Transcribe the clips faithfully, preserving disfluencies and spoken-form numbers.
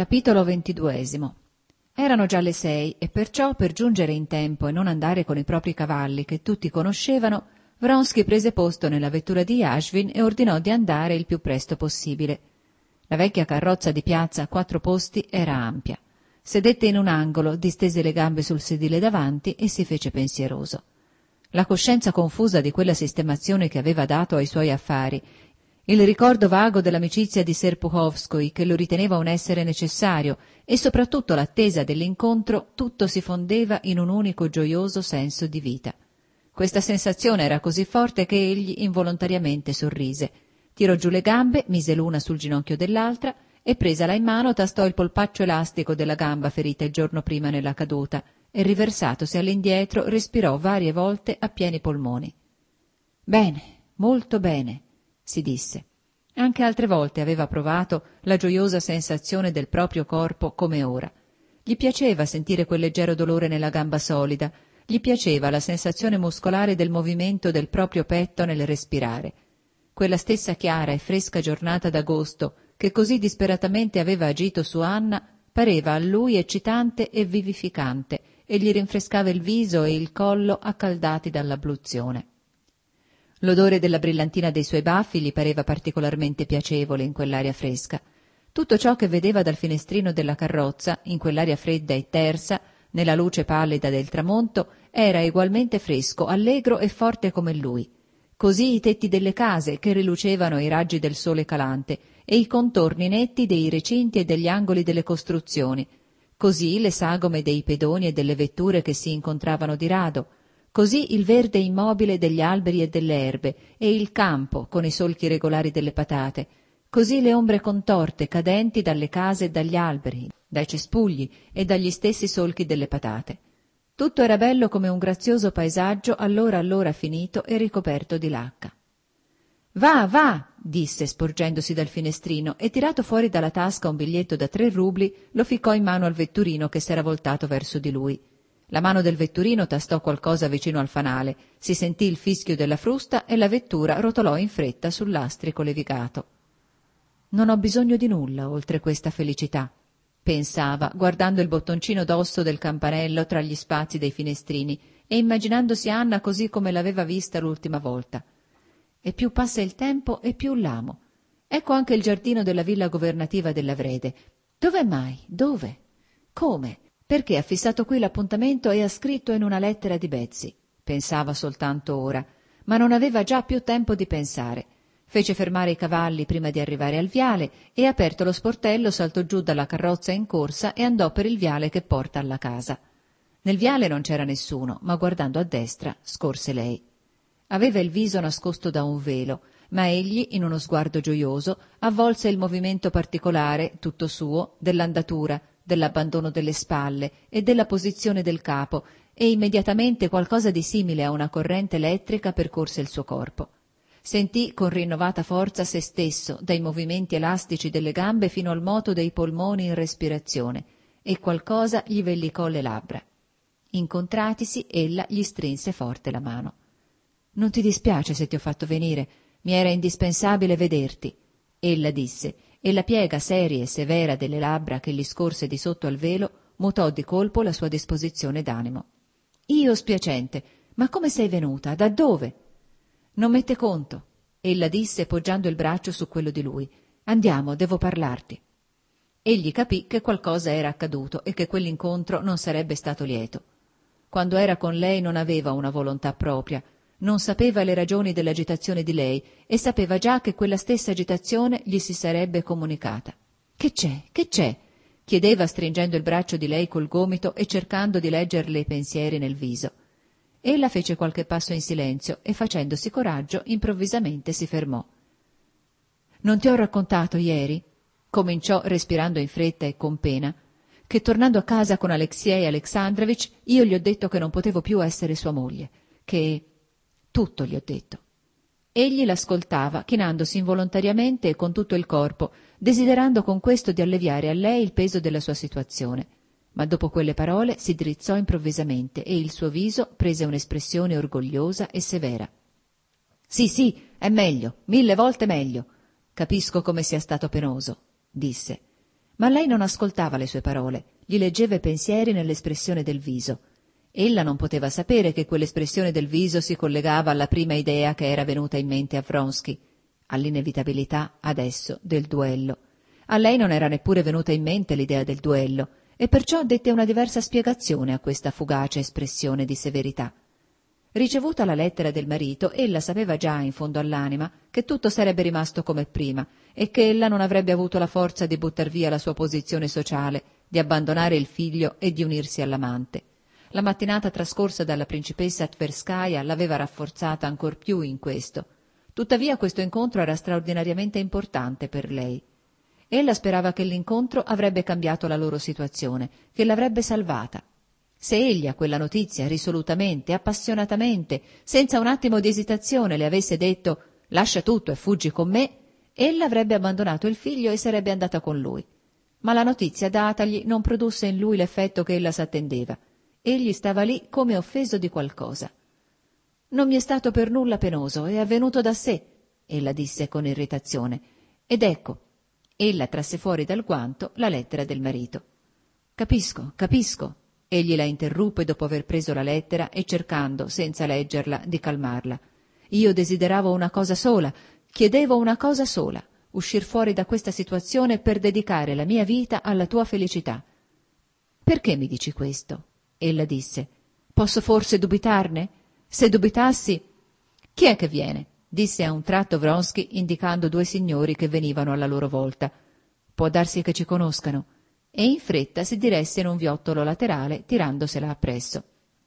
Capitolo ventiduesimo. Erano già le sei e perciò, per giungere in tempo e non andare con i propri cavalli che tutti conoscevano, Vronsky prese posto nella vettura di Yashvin e ordinò di andare il più presto possibile. La vecchia carrozza di piazza a quattro posti era ampia. Sedette in un angolo, distese le gambe sul sedile davanti e si fece pensieroso. La coscienza confusa di quella sistemazione che aveva dato ai suoi affari, il ricordo vago dell'amicizia di Serpuhovskoi che lo riteneva un essere necessario e soprattutto l'attesa dell'incontro, tutto si fondeva in un unico gioioso senso di vita. Questa sensazione era così forte che egli involontariamente sorrise. Tirò giù le gambe, mise l'una sul ginocchio dell'altra e presala in mano tastò il polpaccio elastico della gamba ferita il giorno prima nella caduta e riversatosi all'indietro respirò varie volte a pieni polmoni. «Bene, molto bene», si disse. Anche altre volte aveva provato la gioiosa sensazione del proprio corpo come ora. Gli piaceva sentire quel leggero dolore nella gamba solida, gli piaceva la sensazione muscolare del movimento del proprio petto nel respirare. Quella stessa chiara e fresca giornata d'agosto che così disperatamente aveva agito su Anna pareva a lui eccitante e vivificante e gli rinfrescava il viso e il collo accaldati dall'abluzione. L'odore della brillantina dei suoi baffi gli pareva particolarmente piacevole in quell'aria fresca. Tutto ciò che vedeva dal finestrino della carrozza, in quell'aria fredda e tersa, nella luce pallida del tramonto, era egualmente fresco, allegro e forte come lui. Così i tetti delle case che rilucevano ai raggi del sole calante e i contorni netti dei recinti e degli angoli delle costruzioni. Così le sagome dei pedoni e delle vetture che si incontravano di rado. Così il verde immobile degli alberi e delle erbe e il campo con i solchi regolari delle patate, così le ombre contorte cadenti dalle case e dagli alberi, dai cespugli e dagli stessi solchi delle patate. Tutto era bello come un grazioso paesaggio allora allora finito e ricoperto di lacca. «Va, va!» disse sporgendosi dal finestrino e tirato fuori dalla tasca un biglietto da tre rubli lo ficcò in mano al vetturino che s'era voltato verso di lui. La mano del vetturino tastò qualcosa vicino al fanale, si sentì il fischio della frusta e la vettura rotolò in fretta sul lastrico levigato. «Non ho bisogno di nulla oltre questa felicità», pensava, guardando il bottoncino d'osso del campanello tra gli spazi dei finestrini e immaginandosi Anna così come l'aveva vista l'ultima volta. «E più passa il tempo e più l'amo. Ecco anche il giardino della villa governativa della Vrede. Dove mai? Dove? Come? Perché ha fissato qui l'appuntamento e ha scritto in una lettera di Betsy?» Pensava soltanto ora, ma non aveva già più tempo di pensare. Fece fermare i cavalli prima di arrivare al viale e, aperto lo sportello, saltò giù dalla carrozza in corsa e andò per il viale che porta alla casa. Nel viale non c'era nessuno, ma guardando a destra scorse lei. Aveva il viso nascosto da un velo, ma egli, in uno sguardo gioioso, avvolse il movimento particolare, tutto suo, dell'andatura, dell'abbandono delle spalle e della posizione del capo, e immediatamente qualcosa di simile a una corrente elettrica percorse il suo corpo. Sentì con rinnovata forza se stesso, dai movimenti elastici delle gambe fino al moto dei polmoni in respirazione, e qualcosa gli vellicò le labbra. Incontratisi, ella gli strinse forte la mano. «Non ti dispiace se ti ho fatto venire? Mi era indispensabile vederti», ella disse, e la piega seria e severa delle labbra che gli scorse di sotto al velo mutò di colpo la sua disposizione d'animo. «Io spiacente, ma come sei venuta? Da dove?» «Non mette conto», ella disse poggiando il braccio su quello di lui. «Andiamo, devo parlarti». Egli capì che qualcosa era accaduto e che quell'incontro non sarebbe stato lieto. Quando era con lei non aveva una volontà propria, non sapeva le ragioni dell'agitazione di lei e sapeva già che quella stessa agitazione gli si sarebbe comunicata. «Che c'è? Che c'è?» chiedeva stringendo il braccio di lei col gomito e cercando di leggerle i pensieri nel viso. Ella fece qualche passo in silenzio e, facendosi coraggio, improvvisamente si fermò. «Non ti ho raccontato ieri?» cominciò respirando in fretta e con pena, «che tornando a casa con Aleksej Aleksandrovich io gli ho detto che non potevo più essere sua moglie, che... tutto gli ho detto». Egli l'ascoltava, chinandosi involontariamente e con tutto il corpo, desiderando con questo di alleviare a lei il peso della sua situazione. Ma dopo quelle parole si drizzò improvvisamente e il suo viso prese un'espressione orgogliosa e severa. «Sì, sì, è meglio, mille volte meglio. Capisco come sia stato penoso», disse. Ma lei non ascoltava le sue parole, gli leggeva i pensieri nell'espressione del viso. Ella non poteva sapere che quell'espressione del viso si collegava alla prima idea che era venuta in mente a Vronsky, all'inevitabilità, adesso, del duello. A lei non era neppure venuta in mente l'idea del duello, e perciò dette una diversa spiegazione a questa fugace espressione di severità. Ricevuta la lettera del marito, ella sapeva già in fondo all'anima che tutto sarebbe rimasto come prima e che ella non avrebbe avuto la forza di buttar via la sua posizione sociale, di abbandonare il figlio e di unirsi all'amante. La mattinata trascorsa dalla principessa Tverskaya l'aveva rafforzata ancor più in questo. Tuttavia questo incontro era straordinariamente importante per lei. Ella sperava che l'incontro avrebbe cambiato la loro situazione, che l'avrebbe salvata. Se egli a quella notizia risolutamente, appassionatamente, senza un attimo di esitazione le avesse detto «lascia tutto e fuggi con me», ella avrebbe abbandonato il figlio e sarebbe andata con lui. Ma la notizia datagli non produsse in lui l'effetto che ella s'attendeva. Egli stava lì come offeso di qualcosa. «Non mi è stato per nulla penoso, è avvenuto da sé», ella disse con irritazione. Ed ecco, ella trasse fuori dal guanto la lettera del marito. «Capisco, capisco», egli la interruppe dopo aver preso la lettera e cercando, senza leggerla, di calmarla. «Io desideravo una cosa sola, chiedevo una cosa sola, uscir fuori da questa situazione per dedicare la mia vita alla tua felicità». «Perché mi dici questo?» ella disse. «Posso forse dubitarne? Se dubitassi...» «Chi è che viene?» disse a un tratto Vronsky, indicando due signori che venivano alla loro volta. «Può darsi che ci conoscano». E in fretta si diresse in un viottolo laterale, tirandosela appresso.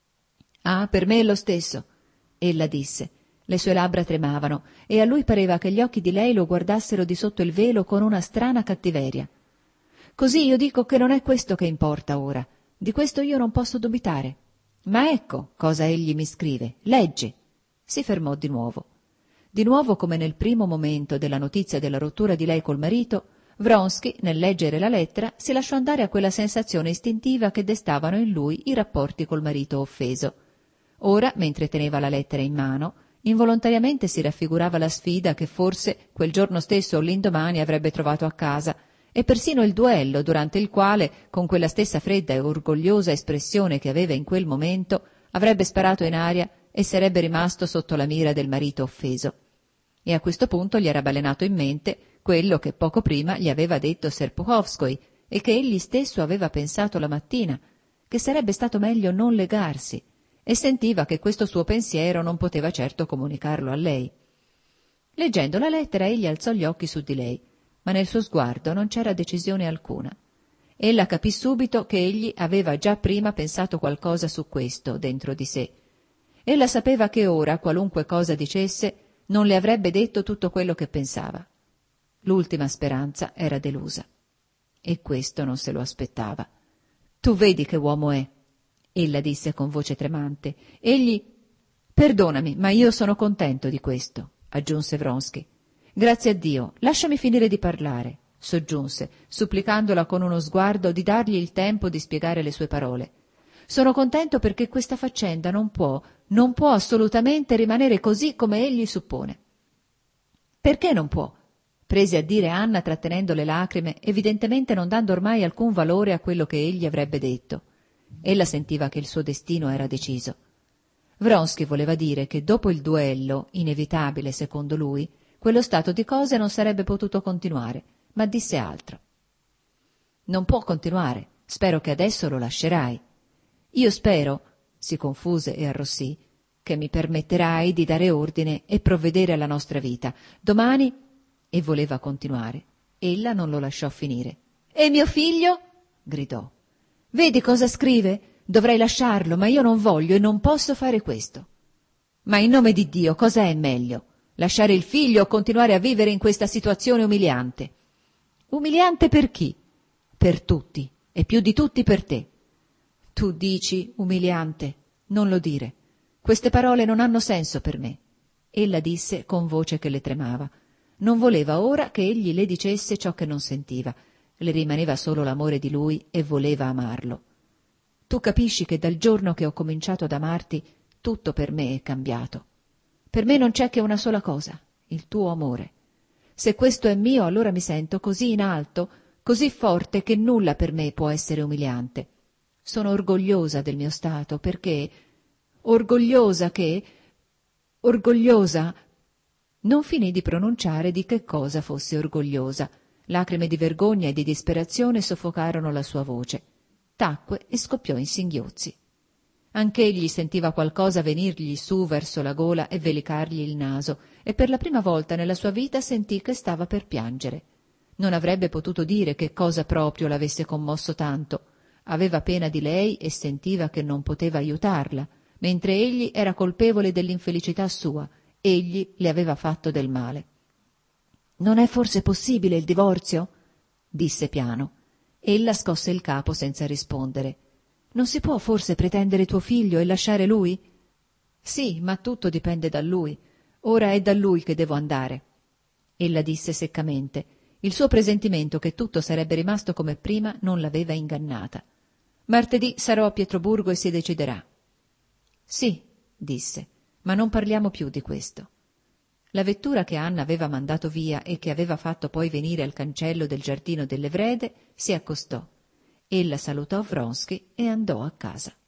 «Ah, per me è lo stesso», ella disse. Le sue labbra tremavano e a lui pareva che gli occhi di lei lo guardassero di sotto il velo con una strana cattiveria. «Così io dico che non è questo che importa ora. Di questo io non posso dubitare. Ma ecco cosa egli mi scrive. Leggi!» Si fermò di nuovo. Di nuovo, come nel primo momento della notizia della rottura di lei col marito, Vronsky, nel leggere la lettera, si lasciò andare a quella sensazione istintiva che destavano in lui i rapporti col marito offeso. Ora, mentre teneva la lettera in mano, involontariamente si raffigurava la sfida che forse quel giorno stesso o l'indomani avrebbe trovato a casa, e persino il duello durante il quale, con quella stessa fredda e orgogliosa espressione che aveva in quel momento, avrebbe sparato in aria e sarebbe rimasto sotto la mira del marito offeso. E a questo punto gli era balenato in mente quello che poco prima gli aveva detto Serpuhovskoi e che egli stesso aveva pensato la mattina, che sarebbe stato meglio non legarsi, e sentiva che questo suo pensiero non poteva certo comunicarlo a lei. Leggendo la lettera egli alzò gli occhi su di lei, ma nel suo sguardo non c'era decisione alcuna. Ella capì subito che egli aveva già prima pensato qualcosa su questo dentro di sé. Ella sapeva che ora, qualunque cosa dicesse, non le avrebbe detto tutto quello che pensava. L'ultima speranza era delusa. E questo non se lo aspettava. «Tu vedi che uomo è», ella disse con voce tremante. «Egli...» «Perdonami, ma io sono contento di questo», aggiunse Vronsky. «Grazie a Dio, lasciami finire di parlare», soggiunse, supplicandola con uno sguardo di dargli il tempo di spiegare le sue parole. «Sono contento perché questa faccenda non può, non può assolutamente rimanere così come egli suppone». «Perché non può?» prese a dire Anna trattenendo le lacrime, evidentemente non dando ormai alcun valore a quello che egli avrebbe detto. Ella sentiva che il suo destino era deciso. Vronsky voleva dire che dopo il duello, inevitabile secondo lui, quello stato di cose non sarebbe potuto continuare, ma disse altro. «Non può continuare, spero che adesso lo lascerai. Io spero», si confuse e arrossì, «che mi permetterai di dare ordine e provvedere alla nostra vita. Domani...» E voleva continuare. Ella non lo lasciò finire. «E mio figlio?» gridò. «Vedi cosa scrive? Dovrei lasciarlo, ma io non voglio e non posso fare questo». «Ma in nome di Dio, cosa è meglio? Lasciare il figlio o continuare a vivere in questa situazione umiliante?» «Umiliante per chi?» «Per tutti, e più di tutti per te». «Tu dici umiliante? Non lo dire. Queste parole non hanno senso per me», ella disse con voce che le tremava. Non voleva ora che egli le dicesse ciò che non sentiva. Le rimaneva solo l'amore di lui e voleva amarlo. «Tu capisci che dal giorno che ho cominciato ad amarti tutto per me è cambiato. Per me non c'è che una sola cosa, il tuo amore. Se questo è mio, allora mi sento così in alto, così forte che nulla per me può essere umiliante. Sono orgogliosa del mio stato, perché... orgogliosa che... orgogliosa... Non finì di pronunciare di che cosa fosse orgogliosa. Lacrime di vergogna e di disperazione soffocarono la sua voce. Tacque e scoppiò in singhiozzi. Anch'egli sentiva qualcosa venirgli su verso la gola e velicargli il naso, e per la prima volta nella sua vita sentì che stava per piangere. Non avrebbe potuto dire che cosa proprio l'avesse commosso tanto. Aveva pena di lei e sentiva che non poteva aiutarla, mentre egli era colpevole dell'infelicità sua. Egli le aveva fatto del male. «Non è forse possibile il divorzio?» disse piano. Ella scosse il capo senza rispondere. «Non si può forse pretendere tuo figlio e lasciare lui?» «Sì, ma tutto dipende da lui. Ora è da lui che devo andare». Ella disse seccamente. Il suo presentimento che tutto sarebbe rimasto come prima non l'aveva ingannata. «Martedì sarò a Pietroburgo e si deciderà». «Sì», disse, «ma non parliamo più di questo». La vettura che Anna aveva mandato via e che aveva fatto poi venire al cancello del giardino delle Vrede si accostò. Ella salutò Vronsky e andò a casa.